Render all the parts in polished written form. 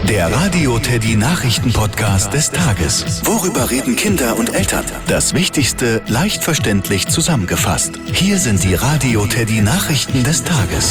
Der Radio Teddy Nachrichten-Podcast des Tages. Worüber reden Kinder und Eltern? Das Wichtigste leicht verständlich zusammengefasst. Hier sind die Radio Teddy Nachrichten des Tages.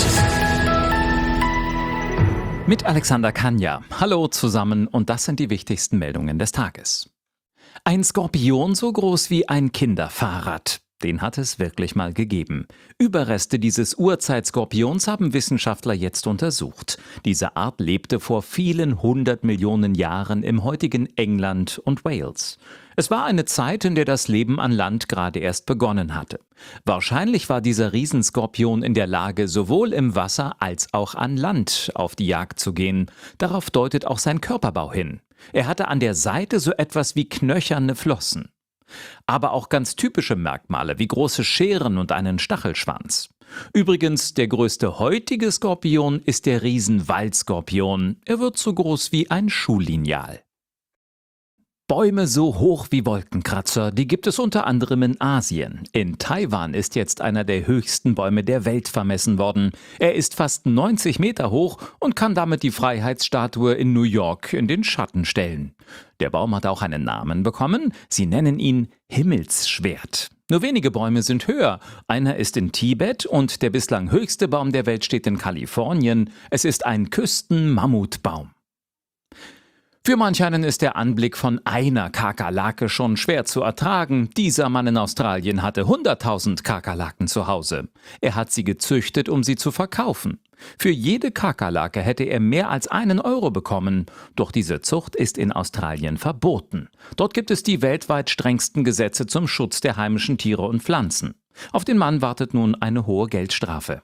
Mit Alexander Kanja. Hallo zusammen und das sind die wichtigsten Meldungen des Tages. Ein Skorpion so groß wie ein Kinderfahrrad. Den hat es wirklich mal gegeben. Überreste dieses Urzeitskorpions haben Wissenschaftler jetzt untersucht. Diese Art lebte vor vielen 100 Millionen Jahren im heutigen England und Wales. Es war eine Zeit, in der das Leben an Land gerade erst begonnen hatte. Wahrscheinlich war dieser Riesenskorpion in der Lage, sowohl im Wasser als auch an Land auf die Jagd zu gehen. Darauf deutet auch sein Körperbau hin. Er hatte an der Seite so etwas wie knöcherne Flossen. Aber auch ganz typische Merkmale wie große Scheren und einen Stachelschwanz. Übrigens, der größte heutige Skorpion ist der Riesenwaldskorpion. Er wird so groß wie ein Schullineal. Bäume so hoch wie Wolkenkratzer, die gibt es unter anderem in Asien. In Taiwan ist jetzt einer der höchsten Bäume der Welt vermessen worden. Er ist fast 90 Meter hoch und kann damit die Freiheitsstatue in New York in den Schatten stellen. Der Baum hat auch einen Namen bekommen. Sie nennen ihn Himmelsschwert. Nur wenige Bäume sind höher. Einer ist in Tibet und der bislang höchste Baum der Welt steht in Kalifornien. Es ist ein Küstenmammutbaum. Für manch einen ist der Anblick von einer Kakerlake schon schwer zu ertragen. Dieser Mann in Australien hatte 100.000 Kakerlaken zu Hause. Er hat sie gezüchtet, um sie zu verkaufen. Für jede Kakerlake hätte er mehr als 1 Euro bekommen. Doch diese Zucht ist in Australien verboten. Dort gibt es die weltweit strengsten Gesetze zum Schutz der heimischen Tiere und Pflanzen. Auf den Mann wartet nun eine hohe Geldstrafe.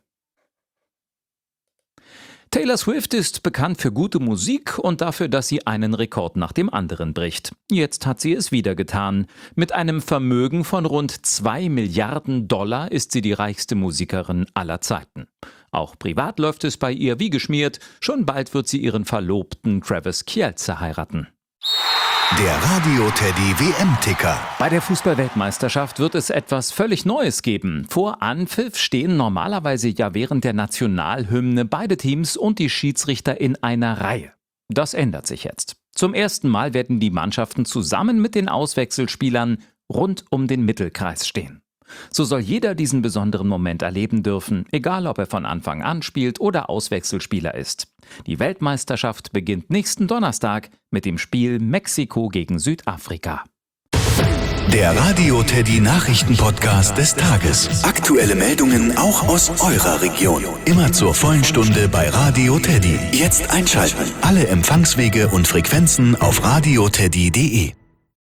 Taylor Swift ist bekannt für gute Musik und dafür, dass sie einen Rekord nach dem anderen bricht. Jetzt hat sie es wieder getan. Mit einem Vermögen von rund 2 Milliarden Dollar ist sie die reichste Musikerin aller Zeiten. Auch privat läuft es bei ihr wie geschmiert. Schon bald wird sie ihren Verlobten Travis Kelce heiraten. Der Radio Teddy WM-Ticker. Bei der Fußball-Weltmeisterschaft wird es etwas völlig Neues geben. Vor Anpfiff stehen normalerweise ja während der Nationalhymne beide Teams und die Schiedsrichter in einer Reihe. Das ändert sich jetzt. Zum ersten Mal werden die Mannschaften zusammen mit den Auswechselspielern rund um den Mittelkreis stehen. So soll jeder diesen besonderen Moment erleben dürfen, egal ob er von Anfang an spielt oder Auswechselspieler ist. Die Weltmeisterschaft beginnt nächsten Donnerstag mit dem Spiel Mexiko gegen Südafrika. Der Radio Teddy Nachrichten-Podcast des Tages. Aktuelle Meldungen auch aus eurer Region. Immer zur vollen Stunde bei Radio Teddy. Jetzt einschalten. Alle Empfangswege und Frequenzen auf radioteddy.de.